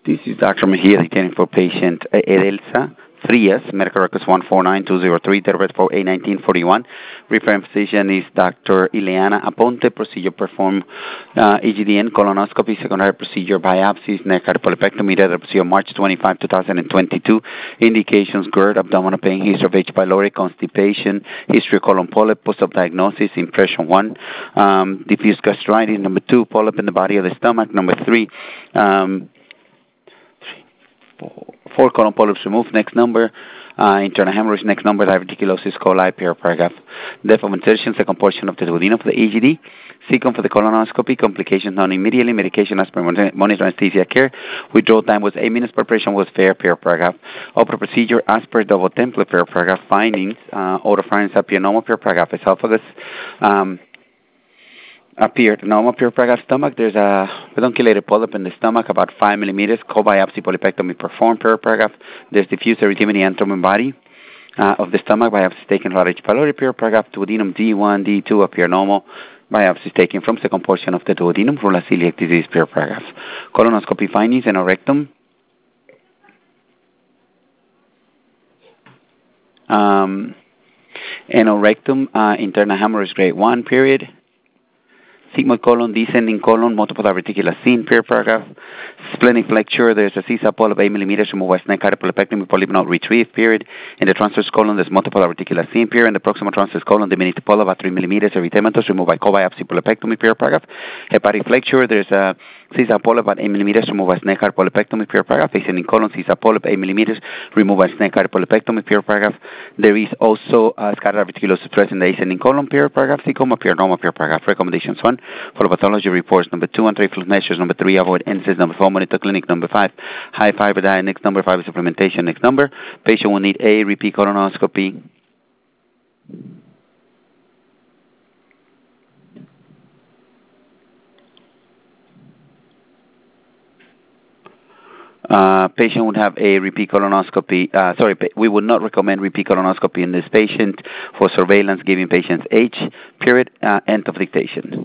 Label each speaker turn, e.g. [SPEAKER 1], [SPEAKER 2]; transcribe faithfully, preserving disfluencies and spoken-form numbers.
[SPEAKER 1] This is Doctor Mejia detailing for patient uh, Edelsa Frias, medical records one four nine two zero three, date of birth four eight nineteen forty-one. Referring physician is Doctor Ileana Aponte. Procedure performed uh, E G D N, colonoscopy, secondary procedure, biopsies, neck cardiopulmonectomy, date of procedure March twenty-fifth, two thousand twenty-two. Indications: GERD, abdominal pain, history of H. pylori, constipation, history of colon polyp, post-op diagnosis, impression one, um, diffuse gastritis. Number two, polyp in the body of the stomach. Number three, um, Four colon polyps removed. Next number, uh, internal hemorrhage. Next number, diverticulosis coli, paragraph. Depth of insertion, second portion of the duodenum for the E G D. Second for the colonoscopy, complications known immediately. Medication as per monitor anesthesia care. Withdrawal time was eight minutes. Preparation was fair, paragraph. Opera procedure as per double template, paragraph. Findings, uh, oropharynx appear normal, paragraph. Esophagus, um, appeared normal, paragraph. Stomach, there's a pedunculated polyp in the stomach, about five millimeters. Co-biopsy polypectomy performed, paragraph. There's diffuse erythema in the body uh, of the stomach. Biopsy taken for H. pylori, paragraph. Duodenum D one, D two appear normal. Biopsy taken from second portion of the duodenum for celiac disease, paragraph. Colonoscopy findings in a rectum. Um, Anorectum, uh, internal hemorrhage grade one, period. Sigmoid colon, descending colon, multiple diverticular scene, paragraph. Splenic flexure, there's a C S A polyp eight millimeters, removed by snake cardiopulmonectomy, polyp not retrieved, period. In the transverse colon, there's multiple diverticular scene, period. In the proximal transverse colon, diminished polyp about three millimeters, erythematous, removed by co-biopsy polypectomy, paragraph. Hepatic flexure, there's a C S A polyp about eight millimeters, removed by snake cardiopulmonectomy, paragraph. Ascending colon, C S A polyp eight millimeters, removed by snake cardiopulmonectomy, paragraph. There is also uh, scattered diverticular stress in the ascending colon, paragraph. Coma, paranormal, paragraph. Recommendations one. For pathology reports, number two, anti-reflux measures. Number three, avoid N SAIDs. Number four, monitor clinic. Number five, high fiber diet. Next number five is supplementation. Next number, patient will need a repeat colonoscopy. Uh, patient would have a repeat colonoscopy. Uh, sorry, we would not recommend repeat colonoscopy in this patient for surveillance, giving patients H, period, uh, end of dictation.